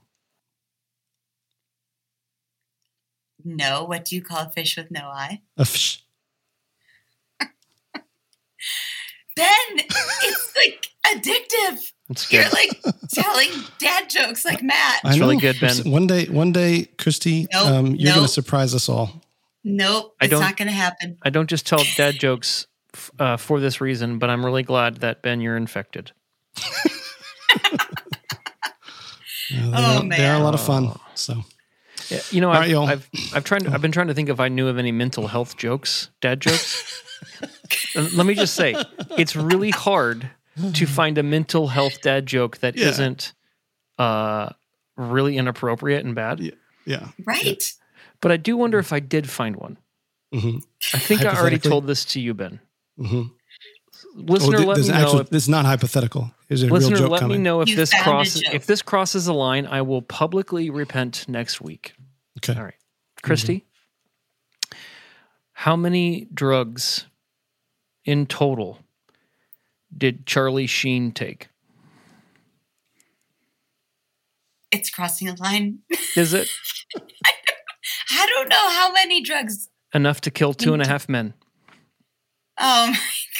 Speaker 6: No, what do you call a fish with no eye?
Speaker 7: A fish.
Speaker 6: Ben, it's like addictive.
Speaker 5: It's
Speaker 6: You're
Speaker 5: good.
Speaker 6: like telling dad jokes like Matt.
Speaker 5: It's really good, Ben.
Speaker 7: One day, one day, Christy,
Speaker 6: Nope,
Speaker 7: um, you're going
Speaker 6: nope.
Speaker 7: to surprise us all.
Speaker 6: Nope,
Speaker 5: I
Speaker 6: it's
Speaker 5: don't-
Speaker 6: not going to happen.
Speaker 5: I don't just tell dad jokes f- uh, for this reason, but I'm really glad that, Ben, you're infected.
Speaker 7: Yeah, they,
Speaker 6: Oh,
Speaker 7: are, they are a lot of
Speaker 5: man.
Speaker 7: fun. So,
Speaker 5: Yeah, you know,
Speaker 7: All
Speaker 5: I've,
Speaker 7: right, y'all.
Speaker 5: I've I've tried. To, I've been trying to think if I knew of any mental health jokes, dad jokes. And let me just say, it's really hard to find a mental health dad joke that
Speaker 7: Yeah.
Speaker 5: not uh, really inappropriate and bad.
Speaker 7: yeah, yeah.
Speaker 6: Right.
Speaker 5: But I do wonder if I did find one.
Speaker 7: Mm-hmm.
Speaker 5: I think I already
Speaker 7: Hypothetically?
Speaker 5: told this to you, Ben.
Speaker 7: Mm-hmm.
Speaker 5: Listener,
Speaker 7: oh, th-
Speaker 5: let
Speaker 7: this
Speaker 5: me know.
Speaker 7: actually,
Speaker 5: If,
Speaker 7: this is not hypothetical. There's a
Speaker 5: listener,
Speaker 7: real joke
Speaker 5: let
Speaker 7: coming.
Speaker 5: me know if
Speaker 6: You
Speaker 5: this
Speaker 6: found a
Speaker 5: crosses
Speaker 6: joke.
Speaker 5: if this crosses a line. I will publicly repent next week.
Speaker 7: Okay.
Speaker 5: All right, Christy. How many drugs in total did Charlie Sheen take?
Speaker 6: It's crossing a line.
Speaker 5: Is it
Speaker 6: I don't know how many drugs.
Speaker 5: enough to kill two and a half men?
Speaker 6: Um,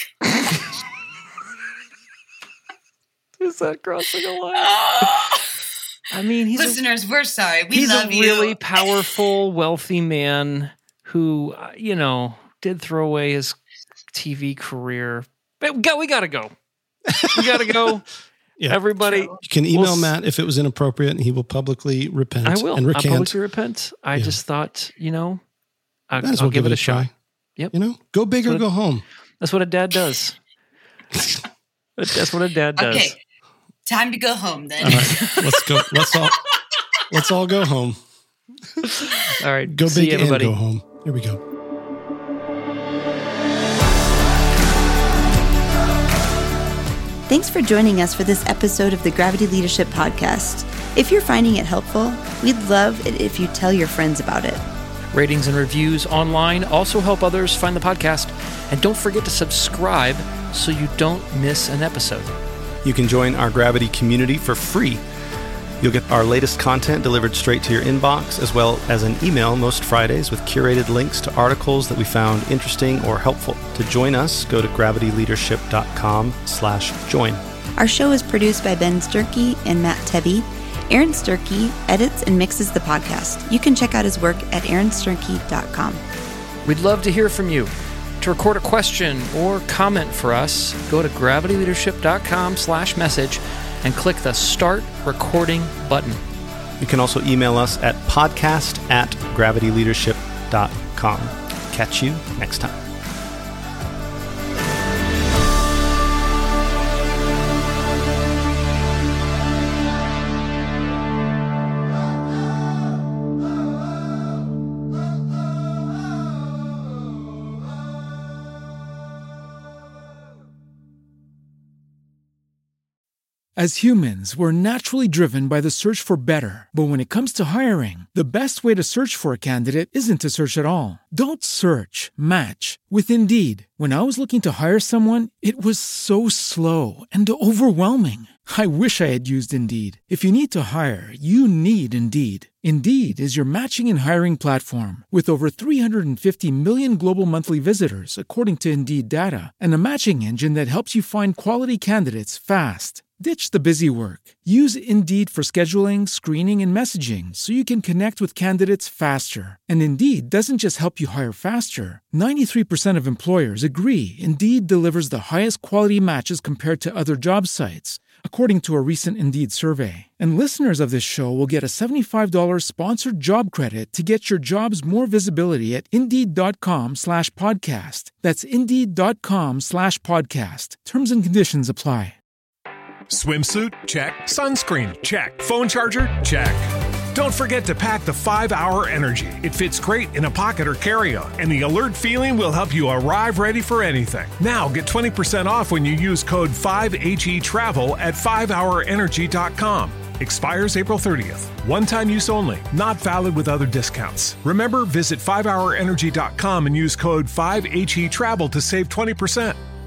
Speaker 5: Is that crossing a line?
Speaker 6: oh.
Speaker 5: I mean, he's a,
Speaker 6: Listeners, we're sorry. We
Speaker 5: he's a
Speaker 6: love you.
Speaker 5: really powerful, wealthy man who, uh, you know, did throw away his T V career. But we got, we got to go. We got to go.
Speaker 7: Yeah.
Speaker 5: Everybody,
Speaker 7: You can email
Speaker 5: We'll s-
Speaker 7: Matt if it was inappropriate, and he will publicly repent
Speaker 5: I will.
Speaker 7: and
Speaker 5: I'll
Speaker 7: recant.
Speaker 5: publicly repent. I
Speaker 7: Yeah.
Speaker 5: just thought, you know, I,
Speaker 7: Might as
Speaker 5: I'll
Speaker 7: well
Speaker 5: give it a
Speaker 7: try.
Speaker 5: shot. Yep.
Speaker 7: You know, go big or
Speaker 5: That's what
Speaker 7: go home.
Speaker 5: That's what a dad does. That's what a dad does.
Speaker 6: Okay. Time to go home then.
Speaker 7: All right, let's go. Let's all let's all go home.
Speaker 5: All right.
Speaker 7: Go
Speaker 5: See
Speaker 7: big
Speaker 5: you, everybody.
Speaker 7: and go home. Here we go.
Speaker 4: Thanks for joining us for this episode of the Gravity Leadership Podcast. If you're finding it helpful, we'd love it if you tell your friends about it.
Speaker 5: Ratings and reviews online also help others find the podcast. And don't forget to subscribe so you don't miss an episode.
Speaker 3: You can join our Gravity community for free. You'll get our latest content delivered straight to your inbox, as well as an email most Fridays with curated links to articles that we found interesting or helpful. To join us, go to gravityleadership.com slash join.
Speaker 4: Our show is produced by Ben Sturkey and Matt Tebby. Aaron Sturkey edits and mixes the podcast. You can check out his work at aaron sturkey dot com.
Speaker 5: We'd love to hear from you. To record a question or comment for us, go to gravityleadership.com slash message and click the Start Recording button.
Speaker 3: You can also email us at podcast at gravityleadership dot com. Catch you next time.
Speaker 8: As humans, we're naturally driven by the search for better. But when it comes to hiring, the best way to search for a candidate isn't to search at all. Don't search, match with Indeed. When I was looking to hire someone, it was so slow and overwhelming. I wish I had used Indeed. If you need to hire, you need Indeed. Indeed is your matching and hiring platform with over three hundred fifty million global monthly visitors, according to Indeed data, and a matching engine that helps you find quality candidates fast. Ditch the busy work. Use Indeed for scheduling, screening, and messaging so you can connect with candidates faster. And Indeed doesn't just help you hire faster. ninety-three percent of employers agree Indeed delivers the highest quality matches compared to other job sites, according to a recent Indeed survey. And listeners of this show will get a seventy-five dollars sponsored job credit to get your jobs more visibility at Indeed.com slash podcast. That's Indeed.com slash podcast. Terms and conditions apply.
Speaker 10: Swimsuit? Check. Sunscreen? Check. Phone charger? Check. Don't forget to pack the five hour Energy. It fits great in a pocket or carry-on, and the alert feeling will help you arrive ready for anything. Now get twenty percent off when you use code five H E travel at five hour energy dot com. Expires April thirtieth. One-time use only. Not valid with other discounts. Remember, visit five hour energy dot com and use code five H E travel to save twenty percent.